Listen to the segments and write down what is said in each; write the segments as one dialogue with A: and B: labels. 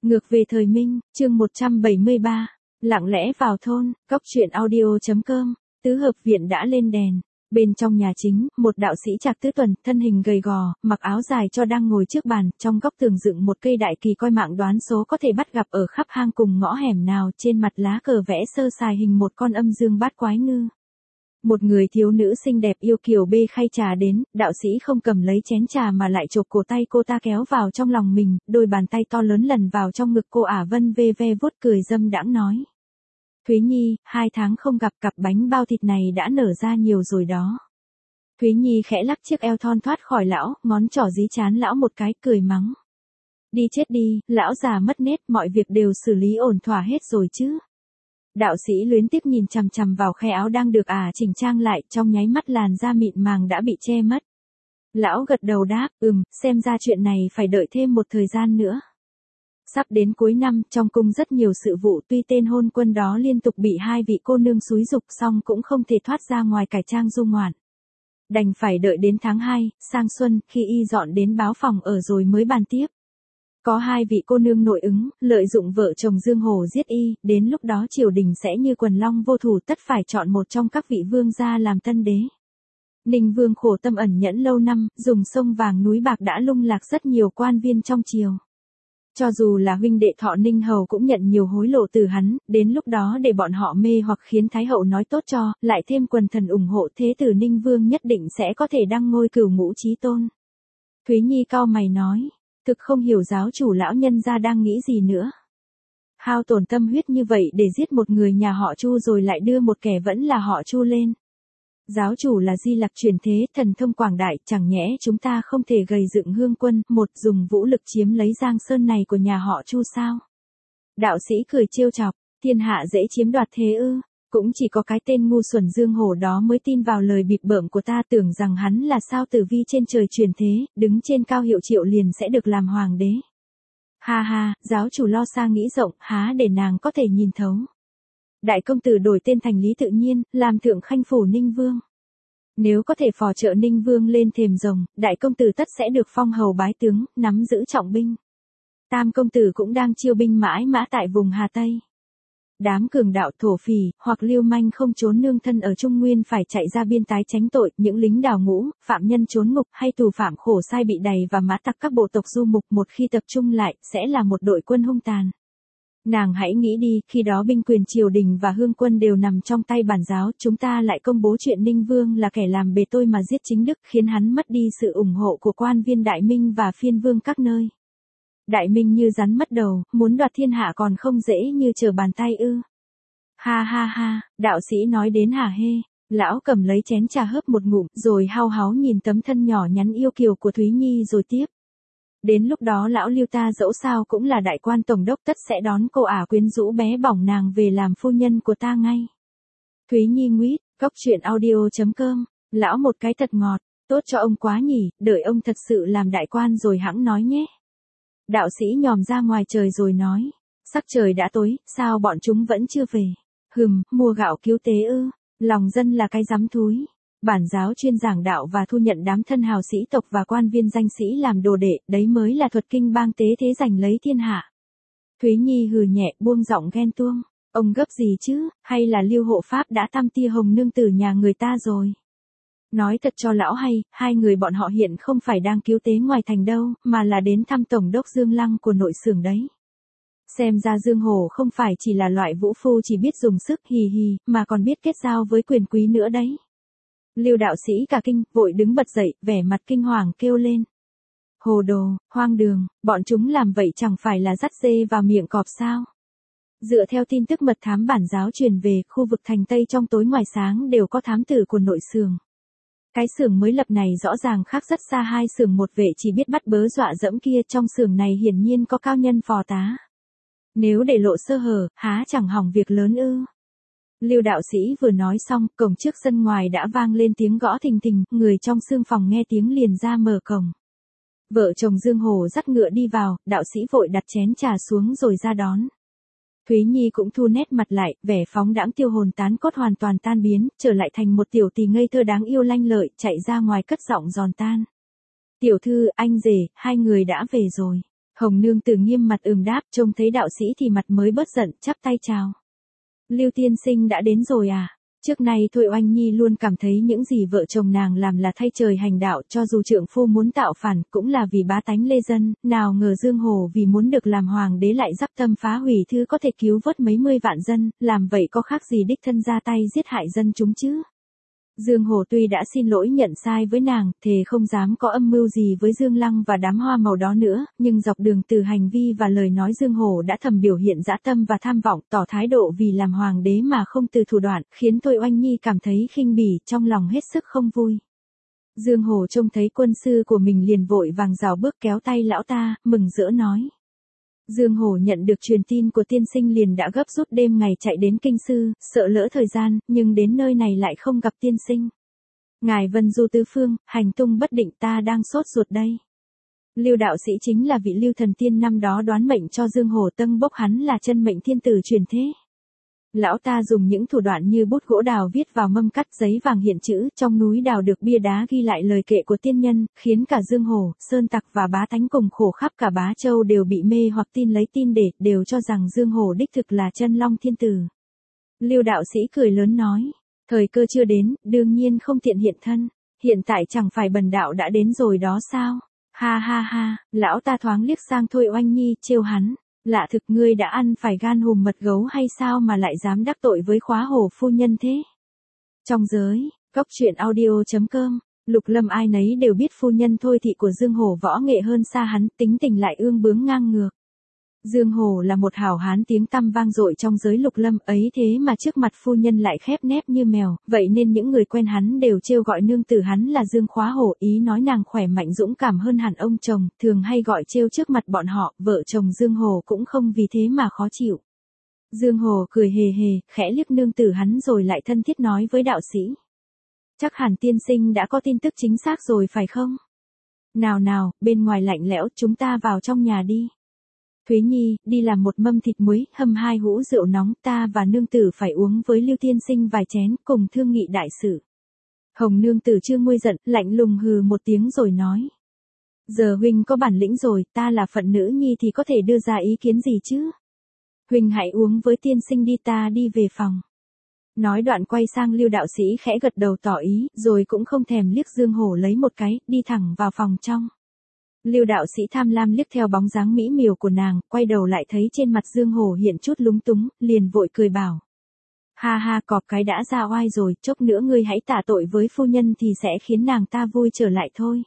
A: Ngược về thời Minh, chương 173, lặng lẽ vào thôn, cóc truyện audio.com, tứ hợp viện đã lên đèn. Bên trong nhà chính, một đạo sĩ Trạc Tứ Tuần, thân hình gầy gò, mặc áo dài cho đang ngồi trước bàn, trong góc tường dựng một cây đại kỳ coi mạng đoán số có thể bắt gặp ở khắp hang cùng ngõ hẻm nào, trên mặt lá cờ vẽ sơ sài hình một con âm dương bát quái ngư. Một người thiếu nữ xinh đẹp yêu kiều bê khay trà đến, đạo sĩ không cầm lấy chén trà mà lại chộp cổ tay cô ta kéo vào trong lòng mình, đôi bàn tay to lớn lần vào trong ngực cô ả vân ve ve vuốt cười dâm đãng nói. Thúy Nhi, 2 tháng không gặp cặp bánh bao thịt này đã nở ra nhiều rồi đó. Thúy Nhi khẽ lắc chiếc eo thon thoát khỏi lão, ngón trỏ dí chán lão một cái cười mắng. Đi chết đi, lão già mất nết, mọi việc đều xử lý ổn thỏa hết rồi chứ. Đạo sĩ luyến tiếc nhìn chằm chằm vào khe áo đang được chỉnh trang lại, trong nháy mắt làn da mịn màng đã bị che mất. Lão gật đầu đáp, xem ra chuyện này phải đợi thêm một thời gian nữa. Sắp đến cuối năm, trong cung rất nhiều sự vụ, tuy tên hôn quân đó liên tục bị 2 vị cô nương xúi giục xong cũng không thể thoát ra ngoài cải trang du ngoạn. Đành phải đợi đến tháng 2, sang xuân, khi y dọn đến báo phòng ở rồi mới bàn tiếp. Có 2 vị cô nương nội ứng, lợi dụng vợ chồng Dương Hổ giết y, đến lúc đó triều đình sẽ như quần long vô thủ, tất phải chọn một trong các vị vương gia làm tân đế. Ninh Vương khổ tâm ẩn nhẫn lâu năm, dùng sông vàng núi bạc đã lung lạc rất nhiều quan viên trong triều. Cho dù là huynh đệ Thọ Ninh Hầu cũng nhận nhiều hối lộ từ hắn, đến lúc đó để bọn họ mê hoặc khiến Thái hậu nói tốt cho, lại thêm quần thần ủng hộ, thế tử Ninh Vương nhất định sẽ có thể đăng ngôi cửu ngũ chí tôn. Thúy Nhi cau mày nói, thực không hiểu giáo chủ lão nhân gia đang nghĩ gì nữa. Hao tổn tâm huyết như vậy để giết một người nhà họ Chu rồi lại đưa một kẻ vẫn là họ Chu lên. Giáo chủ là Di Lặc truyền thế, thần thông quảng đại, chẳng nhẽ chúng ta không thể gầy dựng hương quân, một dùng vũ lực chiếm lấy Giang Sơn này của nhà họ Chu sao? Đạo sĩ cười trêu chọc, thiên hạ dễ chiếm đoạt thế ư? Cũng chỉ có cái tên ngu xuẩn Dương Hổ đó mới tin vào lời bịp bợm của ta, tưởng rằng hắn là sao tử vi trên trời truyền thế, đứng trên cao hiệu triệu liền sẽ được làm hoàng đế. Ha ha, giáo chủ lo xa nghĩ rộng, há để nàng có thể nhìn thấu. Đại công tử đổi tên thành Lý Tự Nhiên, làm thượng khanh phủ Ninh Vương. Nếu có thể phò trợ Ninh Vương lên thềm rồng, đại công tử tất sẽ được phong hầu bái tướng, nắm giữ trọng binh. Tam công tử cũng đang chiêu binh mãi mã tại vùng Hà Tây. Đám cường đạo thổ phỉ, hoặc lưu manh không trốn nương thân ở Trung Nguyên phải chạy ra biên tái tránh tội, những lính đào ngũ, phạm nhân trốn ngục hay tù phạm khổ sai bị đày và mã tặc các bộ tộc du mục một khi tập trung lại, sẽ là một đội quân hung tàn. Nàng hãy nghĩ đi, khi đó binh quyền triều đình và hương quân đều nằm trong tay bản giáo, chúng ta lại công bố chuyện Ninh Vương là kẻ làm bề tôi mà giết chính đức, khiến hắn mất đi sự ủng hộ của quan viên Đại Minh và phiên vương các nơi. Đại Minh như rắn mất đầu, muốn đoạt thiên hạ còn không dễ như trở bàn tay ư. Ha ha ha, đạo sĩ nói đến hả hê, lão cầm lấy chén trà hớp một ngụm, rồi hao háo nhìn tấm thân nhỏ nhắn yêu kiều của Thúy Nhi rồi tiếp. Đến lúc đó lão Lưu ta dẫu sao cũng là đại quan tổng đốc, tất sẽ đón cô ả quyến rũ bé bỏng nàng về làm phu nhân của ta ngay. Thúy Nhi nguyết, cóc truyện audio.com, lão một cái thật ngọt, tốt cho ông quá nhỉ, đợi ông thật sự làm đại quan rồi hẵng nói nhé. Đạo sĩ nhòm ra ngoài trời rồi nói, sắc trời đã tối, sao bọn chúng vẫn chưa về? Mua gạo cứu tế ư? Lòng dân là cái rắm thúi. Bản giáo chuyên giảng đạo và thu nhận đám thân hào sĩ tộc và quan viên danh sĩ làm đồ đệ, đấy mới là thuật kinh bang tế thế giành lấy thiên hạ. Thúy Nhi hừ nhẹ, buông giọng ghen tuông, ông gấp gì chứ, hay là Lưu hộ pháp đã thăm tia hồng nương tử nhà người ta rồi? Nói thật cho lão hay, 2 người bọn họ hiện không phải đang cứu tế ngoài thành đâu, mà là đến thăm tổng đốc Dương Lăng của nội xưởng đấy. Xem ra Dương Hổ không phải chỉ là loại vũ phu chỉ biết dùng sức hì hì, mà còn biết kết giao với quyền quý nữa đấy. Lưu đạo sĩ cả kinh, vội đứng bật dậy, vẻ mặt kinh hoàng kêu lên. Hồ đồ, hoang đường, bọn chúng làm vậy chẳng phải là dắt dê vào miệng cọp sao? Dựa theo tin tức mật thám bản giáo truyền về, khu vực thành Tây trong tối ngoài sáng đều có thám tử của nội xưởng. Cái xưởng mới lập này rõ ràng khác rất xa 2 xưởng một vệ chỉ biết bắt bớ dọa dẫm kia, trong xưởng này hiển nhiên có cao nhân phò tá. Nếu để lộ sơ hở, há chẳng hỏng việc lớn ư? Lưu đạo sĩ vừa nói xong, cổng trước sân ngoài đã vang lên tiếng gõ thình thình, người trong xương phòng nghe tiếng liền ra mở cổng. Vợ chồng Dương Hổ dắt ngựa đi vào, đạo sĩ vội đặt chén trà xuống rồi ra đón. Thúy Nhi cũng thu nét mặt lại, vẻ phóng đãng tiêu hồn tán cốt hoàn toàn tan biến, trở lại thành một tiểu tỳ ngây thơ đáng yêu lanh lợi, chạy ra ngoài cất giọng giòn tan. Tiểu thư, anh rể, 2 người đã về rồi. Hồng nương tử nghiêm mặt đáp, trông thấy đạo sĩ thì mặt mới bớt giận, chắp tay chào. Lưu tiên sinh đã đến rồi à? Trước nay Thôi Oanh Nhi luôn cảm thấy những gì vợ chồng nàng làm là thay trời hành đạo, cho dù trượng phu muốn tạo phản cũng là vì bá tánh lê dân, nào ngờ Dương Hổ vì muốn được làm hoàng đế lại dắp tâm phá hủy thứ có thể cứu vớt mấy mươi vạn dân, làm vậy có khác gì đích thân ra tay giết hại dân chúng chứ? Dương Hổ tuy đã xin lỗi nhận sai với nàng, thề không dám có âm mưu gì với Dương Lăng và đám hoa màu đó nữa, nhưng dọc đường từ hành vi và lời nói Dương Hổ đã thầm biểu hiện dã tâm và tham vọng, tỏ thái độ vì làm hoàng đế mà không từ thủ đoạn, khiến Thôi Oanh Nhi cảm thấy khinh bỉ, trong lòng hết sức không vui. Dương Hổ trông thấy quân sư của mình liền vội vàng rào bước kéo tay lão ta, mừng rỡ nói. Dương Hổ nhận được truyền tin của tiên sinh liền đã gấp rút đêm ngày chạy đến kinh sư, sợ lỡ thời gian, nhưng đến nơi này lại không gặp tiên sinh. Ngài vân du tứ phương, hành tung bất định, ta đang sốt ruột đây. Lưu đạo sĩ chính là vị Lưu thần tiên năm đó đoán mệnh cho Dương Hổ tâng bốc hắn là chân mệnh thiên tử truyền thế. Lão ta dùng những thủ đoạn như bút gỗ đào viết vào mâm cắt giấy vàng hiện chữ, trong núi đào được bia đá ghi lại lời kệ của tiên nhân, khiến cả Dương Hổ, Sơn Tặc và bá tánh cùng khổ khắp cả Bá Châu đều bị mê hoặc tin lấy tin để, đều cho rằng Dương Hổ đích thực là chân long thiên tử. Lưu đạo sĩ cười lớn nói, thời cơ chưa đến, đương nhiên không tiện hiện thân, hiện tại chẳng phải bần đạo đã đến rồi đó sao? Ha ha ha, lão ta thoáng liếc sang Thôi Oanh Nhi, trêu hắn. Lạ thực, ngươi đã ăn phải gan hùm mật gấu hay sao mà lại dám đắc tội với khóa hổ phu nhân thế? Trong giới, góc truyện audio.com, Lục Lâm ai nấy đều biết phu nhân Thôi thị của Dương Hổ võ nghệ hơn xa hắn, tính tình lại ương bướng ngang ngược. Dương Hổ là một hảo hán tiếng tăm vang dội trong giới Lục Lâm ấy, thế mà trước mặt phu nhân lại khép nép như mèo, vậy nên những người quen hắn đều trêu gọi nương tử hắn là Dương Khóa Hổ, ý nói nàng khỏe mạnh dũng cảm hơn hẳn ông chồng, thường hay gọi trêu trước mặt bọn họ, vợ chồng Dương Hổ cũng không vì thế mà khó chịu. Dương Hổ cười hề hề, khẽ liếc nương tử hắn rồi lại thân thiết nói với đạo sĩ. Chắc hẳn tiên sinh đã có tin tức chính xác rồi phải không? Nào nào, bên ngoài lạnh lẽo, chúng ta vào trong nhà đi. Thuế Nhi, đi làm một mâm thịt muối, hâm 2 hũ rượu nóng, ta và nương tử phải uống với Lưu tiên sinh vài chén, cùng thương nghị đại sự. Hồng nương tử chưa nguôi giận, lạnh lùng hừ một tiếng rồi nói. Giờ huynh có bản lĩnh rồi, ta là phận nữ nhi thì có thể đưa ra ý kiến gì chứ? Huynh hãy uống với tiên sinh đi, ta đi về phòng. Nói đoạn quay sang Lưu đạo sĩ khẽ gật đầu tỏ ý, rồi cũng không thèm liếc Dương Hổ lấy một cái, đi thẳng vào phòng trong. Lưu đạo sĩ tham lam liếc theo bóng dáng mỹ miều của nàng, quay đầu lại thấy trên mặt Dương Hổ hiện chút lúng túng, liền vội cười bảo. Ha ha, cọp cái đã ra oai rồi, chốc nữa ngươi hãy tạ tội với phu nhân thì sẽ khiến nàng ta vui trở lại thôi.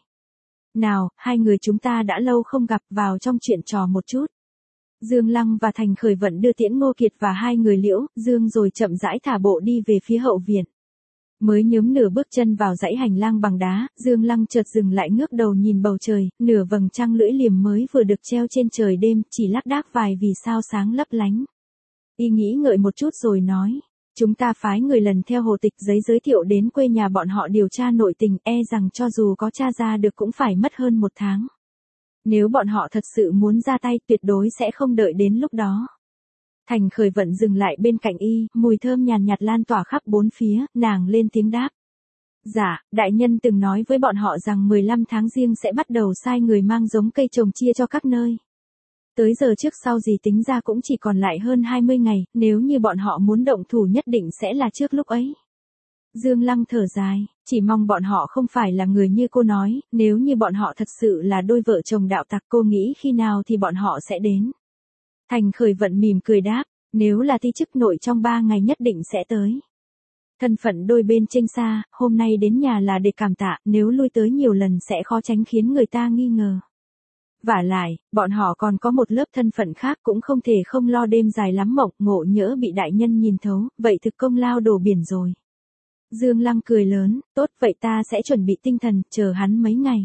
A: Nào, hai người chúng ta đã lâu không gặp, vào trong chuyện trò một chút. Dương Lăng và Thành Khởi Vận đưa tiễn Ngô Kiệt và hai người Liễu, Dương rồi chậm rãi thả bộ đi về phía hậu viện. Mới nhớm nửa bước chân vào dãy hành lang bằng đá, Dương Lăng chợt dừng lại ngước đầu nhìn bầu trời, nửa vầng trăng lưỡi liềm mới vừa được treo trên trời đêm, chỉ lác đác vài vì sao sáng lấp lánh. Y nghĩ ngợi một chút rồi nói, chúng ta phái người lần theo hồ tịch giấy giới thiệu đến quê nhà bọn họ điều tra nội tình, e rằng cho dù có tra ra được cũng phải mất hơn 1 tháng. Nếu bọn họ thật sự muốn ra tay, tuyệt đối sẽ không đợi đến lúc đó. Thành Khởi Vận dừng lại bên cạnh y, mùi thơm nhàn nhạt lan tỏa khắp bốn phía, nàng lên tiếng đáp. Dạ, đại nhân từng nói với bọn họ rằng 15 tháng Giêng sẽ bắt đầu sai người mang giống cây trồng chia cho các nơi. Tới giờ trước sau gì tính ra cũng chỉ còn lại hơn 20 ngày, nếu như bọn họ muốn động thủ nhất định sẽ là trước lúc ấy. Dương Lăng thở dài, chỉ mong bọn họ không phải là người như cô nói, nếu như bọn họ thật sự là đôi vợ chồng đạo tặc, cô nghĩ khi nào thì bọn họ sẽ đến. Thành Khởi Vận mỉm cười đáp, nếu là thi chức nội trong 3 ngày nhất định sẽ tới. Thân phận đôi bên chênh xa, hôm nay đến nhà là để cảm tạ, nếu lui tới nhiều lần sẽ khó tránh khiến người ta nghi ngờ. Vả lại, bọn họ còn có một lớp thân phận khác, cũng không thể không lo đêm dài lắm mộng, ngộ nhỡ bị đại nhân nhìn thấu, vậy thực công lao đổ biển rồi. Dương Lăng cười lớn, tốt vậy ta sẽ chuẩn bị tinh thần, chờ hắn mấy ngày.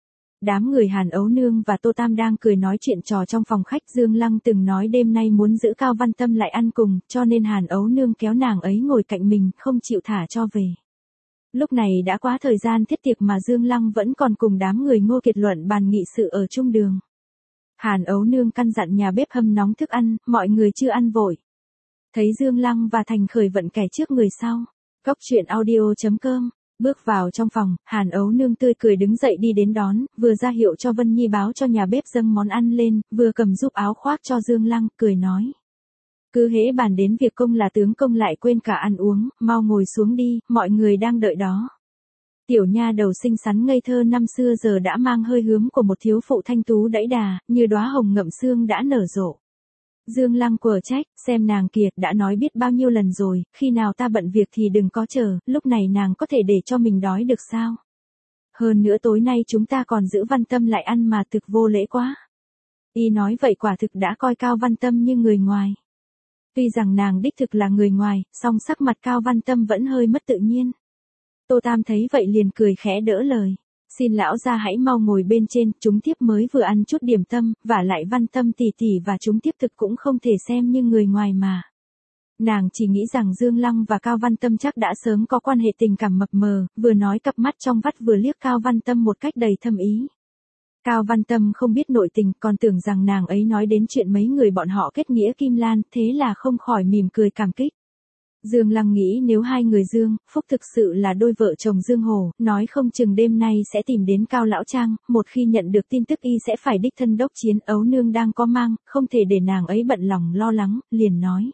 A: Đám người Hàn Ấu Nương và Tô Tam đang cười nói chuyện trò trong phòng khách. Dương Lăng từng nói đêm nay muốn giữ Cao Văn Tâm lại ăn cùng, cho nên Hàn Ấu Nương kéo nàng ấy ngồi cạnh mình, không chịu thả cho về. Lúc này đã quá thời gian thiết tiệc mà Dương Lăng vẫn còn cùng đám người Ngô Kiệt luận bàn nghị sự ở trung đường. Hàn Ấu Nương căn dặn nhà bếp hâm nóng thức ăn, mọi người chưa ăn vội. Thấy Dương Lăng và Thành Khởi Vận kẻ trước người sau. Góc truyện audio.com Bước vào trong phòng, Hàn Ấu Nương tươi cười đứng dậy đi đến đón, vừa ra hiệu cho Vân Nhi báo cho nhà bếp dâng món ăn lên, vừa cầm giúp áo khoác cho Dương Lăng, cười nói. Cứ hễ bàn đến việc công là tướng công lại quên cả ăn uống, mau ngồi xuống đi, mọi người đang đợi đó. Tiểu nha đầu xinh xắn ngây thơ năm xưa giờ đã mang hơi hướng của một thiếu phụ thanh tú đẫy đà, như đóa hồng ngậm sương đã nở rộ. Dương Lăng quở trách, xem nàng kìa, đã nói biết bao nhiêu lần rồi, khi nào ta bận việc thì đừng có chờ, lúc này nàng có thể để cho mình đói được sao? Hơn nữa tối nay chúng ta còn giữ Văn Tâm lại ăn mà thực vô lễ quá. Y nói vậy quả thực đã coi Cao Văn Tâm như người ngoài. Tuy rằng nàng đích thực là người ngoài, song sắc mặt Cao Văn Tâm vẫn hơi mất tự nhiên. Tô Tam thấy vậy liền cười khẽ đỡ lời. Xin lão gia hãy mau ngồi bên trên, chúng tiếp mới vừa ăn chút điểm tâm, và lại Văn Tâm tỷ tỷ và chúng tiếp thực cũng không thể xem như người ngoài mà. Nàng chỉ nghĩ rằng Dương Lăng và Cao Văn Tâm chắc đã sớm có quan hệ tình cảm mập mờ, vừa nói cặp mắt trong vắt vừa liếc Cao Văn Tâm một cách đầy thâm ý. Cao Văn Tâm không biết nội tình, còn tưởng rằng nàng ấy nói đến chuyện mấy người bọn họ kết nghĩa Kim Lan, thế là không khỏi mỉm cười cảm kích. Dương Lăng nghĩ nếu hai người Dương, Phúc thực sự là đôi vợ chồng Dương Hồ, nói không chừng đêm nay sẽ tìm đến Cao Lão Trang, một khi nhận được tin tức y sẽ phải đích thân đốc chiến. Ấu Nương đang có mang, không thể để nàng ấy bận lòng lo lắng, liền nói.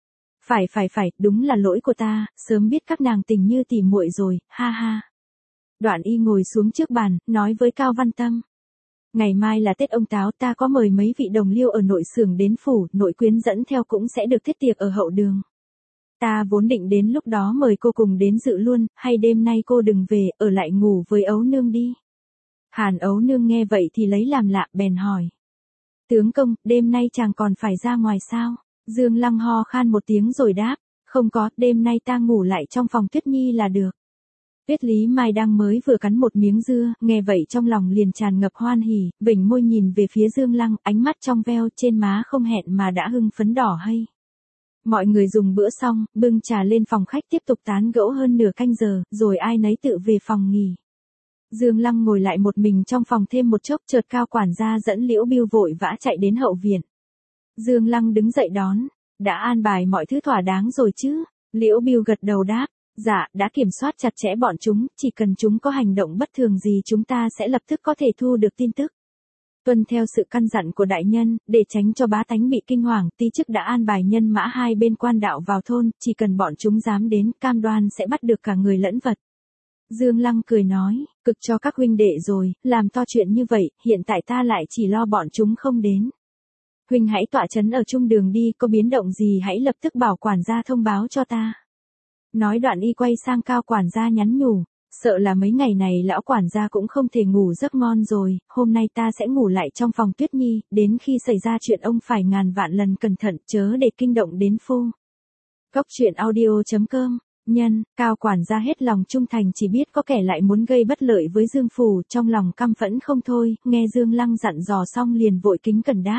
A: Phải, đúng là lỗi của ta, sớm biết các nàng tình như tỉ muội rồi, ha ha. Đoạn y ngồi xuống trước bàn, nói với Cao Văn Tâm. Ngày mai là Tết ông Táo, ta có mời mấy vị đồng liêu ở nội xưởng đến phủ, nội quyến dẫn theo cũng sẽ được thiết tiệc ở hậu đường. Ta vốn định đến lúc đó mời cô cùng đến dự luôn, hay đêm nay cô đừng về, ở lại ngủ với Ấu Nương đi. Hàn Ấu Nương nghe vậy thì lấy làm lạ, bèn hỏi. Tướng công, đêm nay chàng còn phải ra ngoài sao? Dương Lăng ho khan một tiếng rồi đáp, không có, đêm nay ta ngủ lại trong phòng Tuyết Nhi là được. Tuyết Lý Mai đang mới vừa cắn một miếng dưa, nghe vậy trong lòng liền tràn ngập hoan hỉ, vểnh môi nhìn về phía Dương Lăng, ánh mắt trong veo, trên má không hẹn mà đã hưng phấn đỏ hây. Mọi người dùng bữa xong, bưng trà lên phòng khách tiếp tục tán gẫu hơn nửa canh giờ, rồi ai nấy tự về phòng nghỉ. Dương Lăng ngồi lại một mình trong phòng thêm một chốc, chợt Cao quản gia dẫn Liễu Bưu vội vã chạy đến hậu viện. Dương Lăng đứng dậy đón, đã an bài mọi thứ thỏa đáng rồi chứ? Liễu Bưu gật đầu đáp, dạ, đã kiểm soát chặt chẽ bọn chúng, chỉ cần chúng có hành động bất thường gì chúng ta sẽ lập tức có thể thu được tin tức. Tuân theo sự căn dặn của đại nhân, để tránh cho bá tánh bị kinh hoàng, ty chức đã an bài nhân mã hai bên quan đạo vào thôn, chỉ cần bọn chúng dám đến, cam đoan sẽ bắt được cả người lẫn vật. Dương Lăng cười nói, cực cho các huynh đệ rồi, làm to chuyện như vậy, hiện tại ta lại chỉ lo bọn chúng không đến. Huynh hãy tọa chấn ở trung đường đi, có biến động gì hãy lập tức bảo quản gia thông báo cho ta. Nói đoạn y quay sang Cao quản gia nhắn nhủ, sợ là mấy ngày này lão quản gia cũng không thể ngủ giấc ngon rồi, hôm nay ta sẽ ngủ lại trong phòng Tuyết Nhi, đến khi xảy ra chuyện ông phải ngàn vạn lần cẩn thận chớ để kinh động đến phu. Cốc truyện audio.com, nhân, Cao quản gia hết lòng trung thành chỉ biết có kẻ lại muốn gây bất lợi với Dương Phủ, trong lòng căm phẫn không thôi, nghe Dương Lăng dặn dò xong liền vội kính cẩn đáp.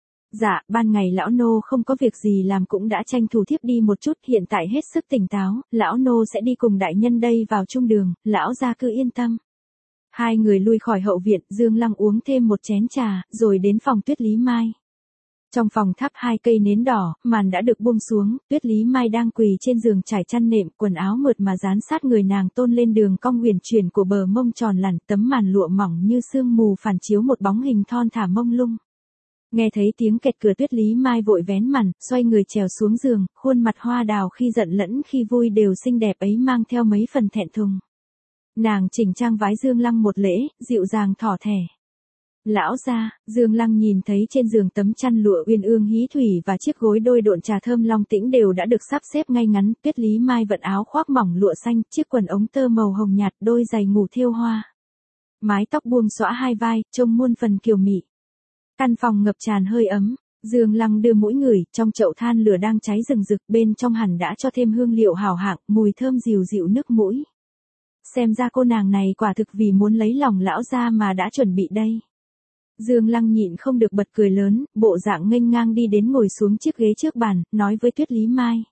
A: Dạ, ban ngày lão nô không có việc gì làm cũng đã tranh thủ thiếp đi một chút, hiện tại hết sức tỉnh táo, lão nô sẽ đi cùng đại nhân đây vào trung đường, lão gia cứ yên tâm. Hai người lui khỏi hậu viện, Dương Lăng uống thêm một chén trà, rồi đến phòng Tuyết Lý Mai. Trong phòng thắp hai cây nến đỏ, màn đã được buông xuống, Tuyết Lý Mai đang quỳ trên giường trải chăn nệm, quần áo mượt mà dán sát người nàng tôn lên đường cong huyền chuyển của bờ mông tròn lẳn, tấm màn lụa mỏng như sương mù phản chiếu một bóng hình thon thả mông lung. Nghe thấy tiếng kẹt cửa Tuyết Lý Mai vội vén màn, xoay người trèo xuống giường, khuôn mặt hoa đào khi giận lẫn khi vui đều xinh đẹp ấy mang theo mấy phần thẹn thùng. Nàng chỉnh trang vái Dương Lăng một lễ, dịu dàng thỏ thẻ. Lão gia, Dương Lăng nhìn thấy trên giường tấm chăn lụa uyên ương hí thủy và chiếc gối đôi độn trà thơm long tĩnh đều đã được sắp xếp ngay ngắn, Tuyết Lý Mai vận áo khoác mỏng lụa xanh, chiếc quần ống tơ màu hồng nhạt, đôi giày ngủ thêu hoa. Mái tóc buông xõa hai vai, trông muôn phần kiều mị. Căn phòng ngập tràn hơi ấm, Dương Lăng đưa mũi ngửi, trong chậu than lửa đang cháy rừng rực, bên trong hẳn đã cho thêm hương liệu hảo hạng, mùi thơm dịu dịu nước mũi. Xem ra cô nàng này quả thực vì muốn lấy lòng lão gia mà đã chuẩn bị đây. Dương Lăng nhịn không được bật cười lớn, bộ dạng nghênh ngang đi đến ngồi xuống chiếc ghế trước bàn, nói với Tuyết Lý Mai.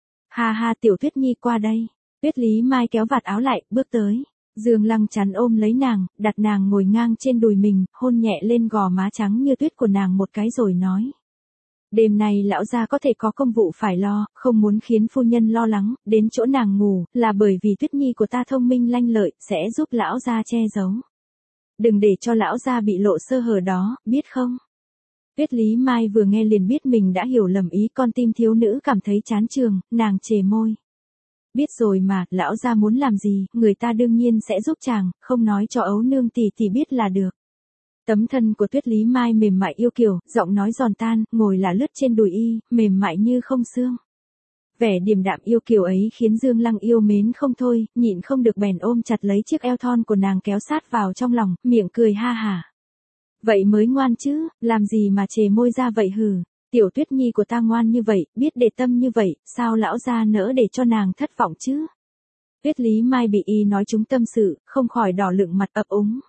A: Ha ha tiểu Tuyết Nhi qua đây. Tuyết Lý Mai kéo vạt áo lại, bước tới. Dương Lăng chắn ôm lấy nàng, đặt nàng ngồi ngang trên đùi mình, hôn nhẹ lên gò má trắng như tuyết của nàng một cái rồi nói. Đêm nay lão gia có thể có công vụ phải lo, không muốn khiến phu nhân lo lắng, đến chỗ nàng ngủ, là bởi vì Tuyết Nhi của ta thông minh lanh lợi, sẽ giúp lão gia che giấu. Đừng để cho lão gia bị lộ sơ hở đó, biết không? Tuyết Lý Mai vừa nghe liền biết mình đã hiểu lầm ý, con tim thiếu nữ cảm thấy chán chường, nàng chề môi. Biết rồi mà, lão gia muốn làm gì, người ta đương nhiên sẽ giúp chàng, không nói cho ấu nương tỷ tỷ biết là được. Tấm thân của Tuyết Lý Mai mềm mại yêu kiều, giọng nói giòn tan, ngồi là lướt trên đùi y, mềm mại như không xương. Vẻ điềm đạm yêu kiều ấy khiến Dương Lăng yêu mến không thôi, nhịn không được bèn ôm chặt lấy chiếc eo thon của nàng kéo sát vào trong lòng, miệng cười ha hả. Vậy mới ngoan chứ, làm gì mà chề môi ra vậy hừ, tiểu Tuyết Nhi của ta ngoan như vậy, biết để tâm như vậy, sao lão gia nỡ để cho nàng thất vọng chứ? Tuyết Lý Mai bị y nói trúng tâm sự, không khỏi đỏ lựng mặt ấp úng.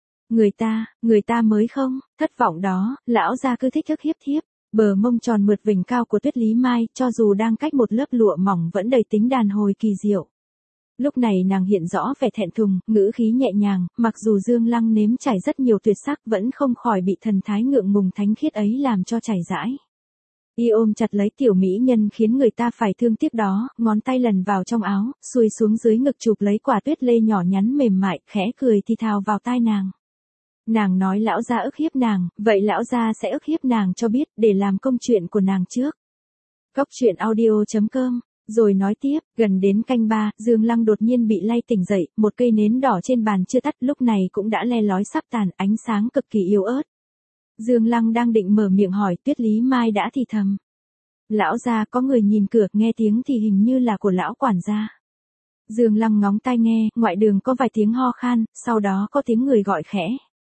A: Người ta mới không, thất vọng đó, lão gia cứ thích ức hiếp thiếp. Bờ mông tròn mượt vành cao của Tuyết Lý Mai, cho dù đang cách một lớp lụa mỏng vẫn đầy tính đàn hồi kỳ diệu. Lúc này nàng hiện rõ vẻ thẹn thùng, ngữ khí nhẹ nhàng, mặc dù Dương Lăng nếm trải rất nhiều tuyệt sắc vẫn không khỏi bị thần thái ngượng ngùng thánh khiết ấy làm cho chảy rãi. Y ôm chặt lấy tiểu mỹ nhân khiến người ta phải thương tiếc đó, ngón tay lần vào trong áo, xuôi xuống dưới ngực chụp lấy quả tuyết lê nhỏ nhắn mềm mại, khẽ cười thì thào vào tai nàng. Nàng nói lão gia ức hiếp nàng, vậy lão gia sẽ ức hiếp nàng cho biết, để làm công chuyện của nàng trước. Cóc truyện audio.com. Rồi nói tiếp, gần đến canh 3, Dương Lăng đột nhiên bị lay tỉnh dậy, một cây nến đỏ trên bàn chưa tắt lúc này cũng đã le lói sắp tàn, ánh sáng cực kỳ yếu ớt. Dương Lăng đang định mở miệng hỏi, Tuyết Lý Mai đã thì thầm. Lão gia, có người nhìn cửa, nghe tiếng thì hình như là của lão quản gia. Dương Lăng ngóng tai nghe, ngoại đường có vài tiếng ho khan, sau đó có tiếng người gọi khẽ.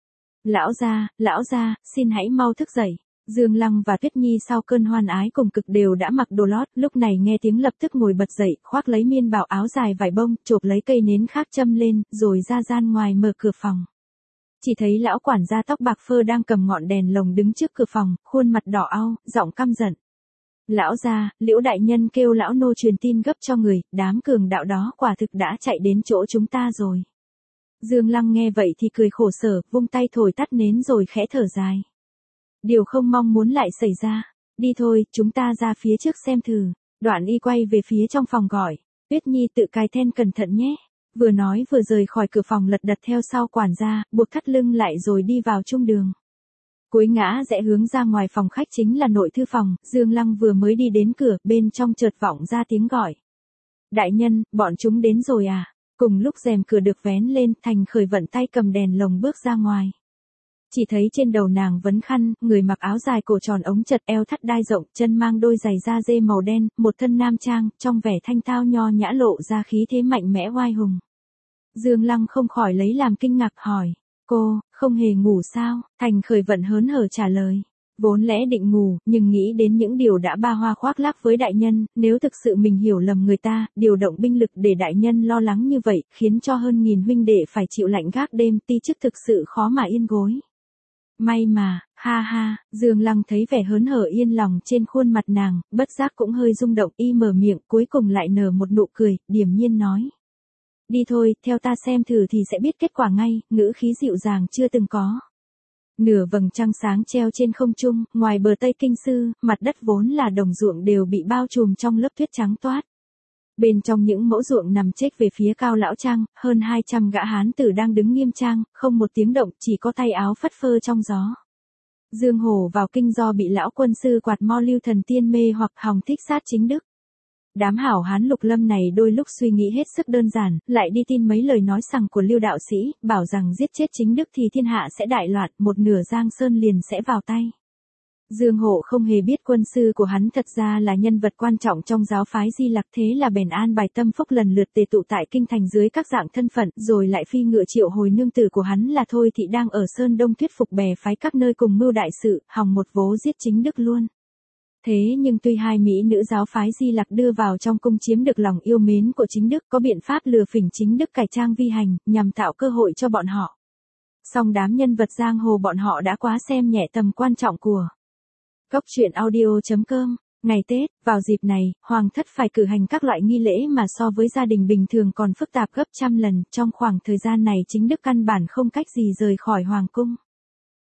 A: Lão gia, xin hãy mau thức dậy. Dương Lăng và Tuyết Nhi sau cơn hoan ái cùng cực đều đã mặc đồ lót, lúc này nghe tiếng lập tức ngồi bật dậy, khoác lấy miên bào áo dài vải bông, chộp lấy cây nến khác châm lên, rồi ra gian ngoài mở cửa phòng. Chỉ thấy lão quản gia tóc bạc phơ đang cầm ngọn đèn lồng đứng trước cửa phòng, khuôn mặt đỏ au, giọng căm giận. Lão gia, Liễu đại nhân kêu lão nô truyền tin gấp cho người, đám cường đạo đó quả thực đã chạy đến chỗ chúng ta rồi. Dương Lăng nghe vậy thì cười khổ sở, vung tay thổi tắt nến rồi khẽ thở dài. Điều không mong muốn lại xảy ra. Đi thôi, chúng ta ra phía trước xem thử. Đoạn y quay về phía trong phòng gọi. Tuyết Nhi tự cài then cẩn thận nhé. Vừa nói vừa rời khỏi cửa phòng lật đật theo sau quản gia, buộc thắt lưng lại rồi đi vào trung đường. Cúi ngã rẽ hướng ra ngoài phòng khách chính là nội thư phòng, Dương Lăng vừa mới đi đến cửa, bên trong chợt vọng ra tiếng gọi. Đại nhân, bọn chúng đến rồi à? Cùng lúc rèm cửa được vén lên, Thành Khởi vận tay cầm đèn lồng bước ra ngoài. Chỉ thấy trên đầu nàng vấn khăn, người mặc áo dài cổ tròn ống chật eo thắt đai rộng, chân mang đôi giày da dê màu đen, một thân nam trang, trong vẻ thanh thao nho nhã lộ ra khí thế mạnh mẽ oai hùng. Dương Lăng không khỏi lấy làm kinh ngạc hỏi, cô, không hề ngủ sao? Thành Khởi vận hớn hở trả lời. Vốn lẽ định ngủ, nhưng nghĩ đến những điều đã ba hoa khoác lác với đại nhân, nếu thực sự mình hiểu lầm người ta, điều động binh lực để đại nhân lo lắng như vậy, khiến cho hơn 1000 huynh đệ phải chịu lạnh gác đêm, ti chức thực sự khó mà yên gối. May mà, ha ha, Dương Lăng thấy vẻ hớn hở yên lòng trên khuôn mặt nàng, bất giác cũng hơi rung động, y mở miệng, cuối cùng lại nở một nụ cười, điềm nhiên nói. Đi thôi, theo ta xem thử thì sẽ biết kết quả ngay, ngữ khí dịu dàng chưa từng có. Nửa vầng trăng sáng treo trên không trung, ngoài bờ Tây Kinh Sư, mặt đất vốn là đồng ruộng đều bị bao trùm trong lớp tuyết trắng toát. Bên trong những mẫu ruộng nằm chếch về phía cao lão trang, hơn 200 gã hán tử đang đứng nghiêm trang, không một tiếng động, chỉ có tay áo phất phơ trong gió. Dương Hổ vào kinh do bị lão quân sư quạt mo Lưu Thần Tiên mê hoặc hòng thích sát chính đức. Đám hảo hán Lục Lâm này đôi lúc suy nghĩ hết sức đơn giản, lại đi tin mấy lời nói sằng của Lưu đạo sĩ, bảo rằng giết chết chính đức thì thiên hạ sẽ đại loạn, một nửa Giang Sơn liền sẽ vào tay. Dương Hổ không hề biết quân sư của hắn thật ra là nhân vật quan trọng trong giáo phái Di Lặc, thế là bèn an bài Tâm Phúc lần lượt tề tụ tại kinh thành dưới các dạng thân phận, rồi lại phi ngựa triệu hồi nương tử của hắn là Thôi Thị đang ở Sơn Đông thuyết phục bè phái các nơi cùng mưu đại sự, hòng một vố giết chính đức luôn. Thế nhưng tuy hai mỹ nữ giáo phái Di Lặc đưa vào trong cung chiếm được lòng yêu mến của chính đức, có biện pháp lừa phỉnh chính đức cải trang vi hành, nhằm tạo cơ hội cho bọn họ. Song đám nhân vật giang hồ bọn họ đã quá xem nhẹ tầm quan trọng của Cóc truyện audio.com. Ngày Tết, vào dịp này, Hoàng thất phải cử hành các loại nghi lễ mà so với gia đình bình thường còn phức tạp gấp trăm lần, trong khoảng thời gian này chính đức căn bản không cách gì rời khỏi Hoàng cung.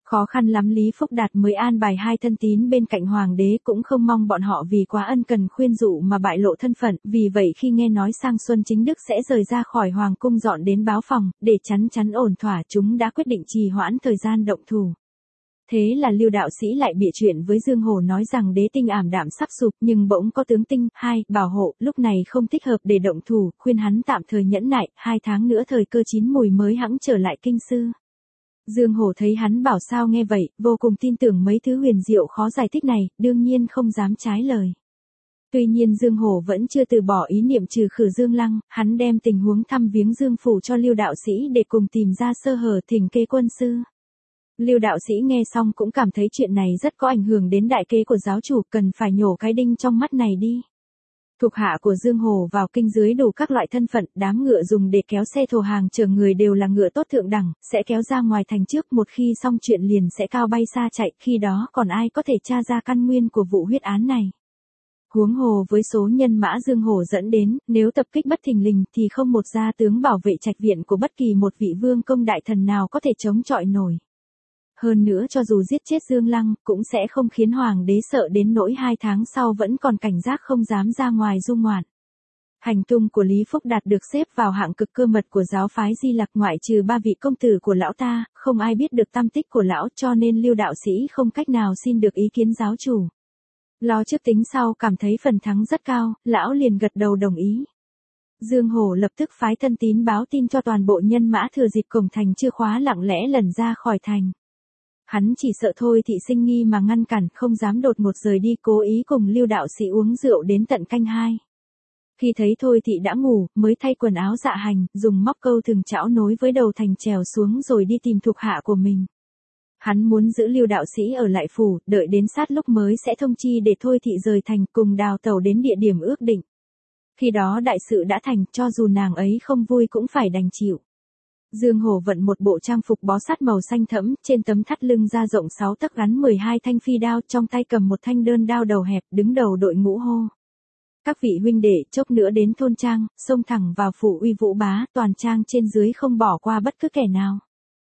A: Khó khăn lắm Lý Phúc Đạt mới an bài hai thân tín bên cạnh hoàng đế, cũng không mong bọn họ vì quá ân cần khuyên dụ mà bại lộ thân phận, vì vậy khi nghe nói sang xuân chính Đức sẽ rời ra khỏi hoàng cung dọn đến báo phòng, để chắn ổn thỏa, chúng đã quyết định trì hoãn thời gian động thủ. Thế là Lưu đạo sĩ lại bịa chuyện với Dương Hổ nói rằng đế tinh ảm đạm sắp sụp, nhưng bỗng có tướng tinh bảo hộ lúc này không thích hợp để động thủ, khuyên hắn tạm thời nhẫn nại, 2 tháng nữa thời cơ chín mùi mới hẵng trở lại kinh sư. Dương Hổ thấy hắn bảo sao nghe vậy, vô cùng tin tưởng mấy thứ huyền diệu khó giải thích này, đương nhiên không dám trái lời. Tuy nhiên Dương Hổ vẫn chưa từ bỏ ý niệm trừ khử Dương Lăng, hắn đem tình huống thăm viếng Dương phủ cho Lưu đạo sĩ để cùng tìm ra sơ hở thỉnh kê quân sư. Lưu đạo sĩ nghe xong cũng cảm thấy chuyện này rất có ảnh hưởng đến đại kế của giáo chủ, cần phải nhổ cái đinh trong mắt này đi. Thuộc hạ của Dương Hổ vào kinh dưới đủ các loại thân phận, đám ngựa dùng để kéo xe thổ hàng chở người đều là ngựa tốt thượng đẳng, sẽ kéo ra ngoài thành trước, một khi xong chuyện liền sẽ cao bay xa chạy, khi đó còn ai có thể tra ra căn nguyên của vụ huyết án này. Huống hồ với số nhân mã Dương Hổ dẫn đến, nếu tập kích bất thình lình thì không một gia tướng bảo vệ trạch viện của bất kỳ một vị vương công đại thần nào có thể chống chọi nổi. Hơn nữa cho dù giết chết Dương Lăng, cũng sẽ không khiến hoàng đế sợ đến nỗi 2 tháng sau vẫn còn cảnh giác không dám ra ngoài du ngoạn. Hành tung của Lý Phúc Đạt được xếp vào hạng cực cơ mật của giáo phái Di Lặc, ngoại trừ 3 vị công tử của lão ta, không ai biết được tăm tích của lão, cho nên Lưu đạo sĩ không cách nào xin được ý kiến giáo chủ. Lo trước tính sau, cảm thấy phần thắng rất cao, lão liền gật đầu đồng ý. Dương Hổ lập tức phái thân tín báo tin cho toàn bộ nhân mã thừa dịp cổng thành chưa khóa lặng lẽ lẩn ra khỏi thành. Hắn chỉ sợ Thôi Thị sinh nghi mà ngăn cản, không dám đột ngột rời đi, cố ý cùng Lưu đạo sĩ uống rượu đến tận canh 2. Khi thấy Thôi Thị đã ngủ, mới thay quần áo dạ hành, dùng móc câu thường chảo nối với đầu thành trèo xuống rồi đi tìm thuộc hạ của mình. Hắn muốn giữ Lưu đạo sĩ ở lại phủ, đợi đến sát lúc mới sẽ thông chi để Thôi Thị rời thành cùng đào tẩu đến địa điểm ước định. Khi đó đại sự đã thành, cho dù nàng ấy không vui cũng phải đành chịu. Dương Hổ vận một bộ trang phục bó sát màu xanh thẫm, trên tấm thắt lưng da rộng 6 tấc gắn 12 thanh phi đao, trong tay cầm một thanh đơn đao đầu hẹp, đứng đầu đội ngũ hô. Các vị huynh đệ, chốc nữa đến thôn trang, xông thẳng vào phủ uy vũ bá, toàn trang trên dưới không bỏ qua bất cứ kẻ nào.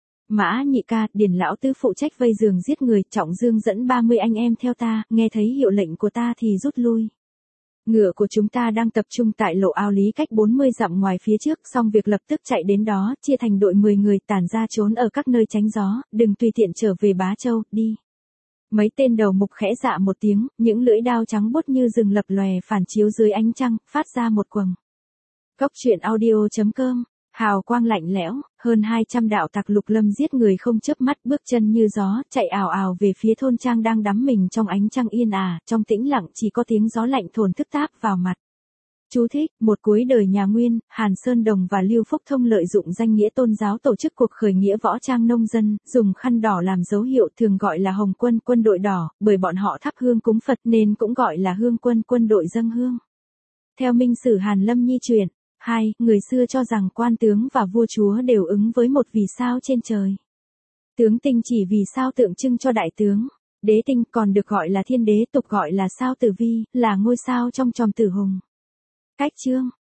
A: Mã Nhị Ca, Điền lão tứ phụ trách vây giường giết người, Trọng Dương dẫn 30 anh em theo ta, nghe thấy hiệu lệnh của ta thì rút lui. Ngựa của chúng ta đang tập trung tại lộ Ao Lý cách 40 dặm ngoài phía trước, xong việc lập tức chạy đến đó, chia thành đội 10 người tản ra trốn ở các nơi tránh gió, đừng tùy tiện trở về Bá Châu, đi. Mấy tên đầu mục khẽ dạ một tiếng, những lưỡi đao trắng bút như rừng lập lòe phản chiếu dưới ánh trăng, phát ra một quầng. Cốc truyện audio.com. Hào quang lạnh lẽo, hơn 200 đạo tặc lục lâm giết người không chớp mắt, bước chân như gió, chạy ào ào về phía thôn trang đang đắm mình trong ánh trăng yên ả, trong tĩnh lặng chỉ có tiếng gió lạnh thổi thức táp vào mặt. Chú thích, một cuối đời nhà Nguyên, Hàn Sơn Đồng và Lưu Phúc Thông lợi dụng danh nghĩa tôn giáo tổ chức cuộc khởi nghĩa võ trang nông dân, dùng khăn đỏ làm dấu hiệu, thường gọi là Hồng Quân, quân đội đỏ, bởi bọn họ thắp hương cúng Phật nên cũng gọi là Hương Quân, quân đội dâng hương. Theo Minh Sử Hàn Lâm Nhi truyện. 2. Người xưa cho rằng quan tướng và vua chúa đều ứng với một vì sao trên trời. Tướng tinh chỉ vì sao tượng trưng cho đại tướng. Đế tinh còn được gọi là thiên đế, tục gọi là sao tử vi, là ngôi sao trong chòm tử hùng. Cách chương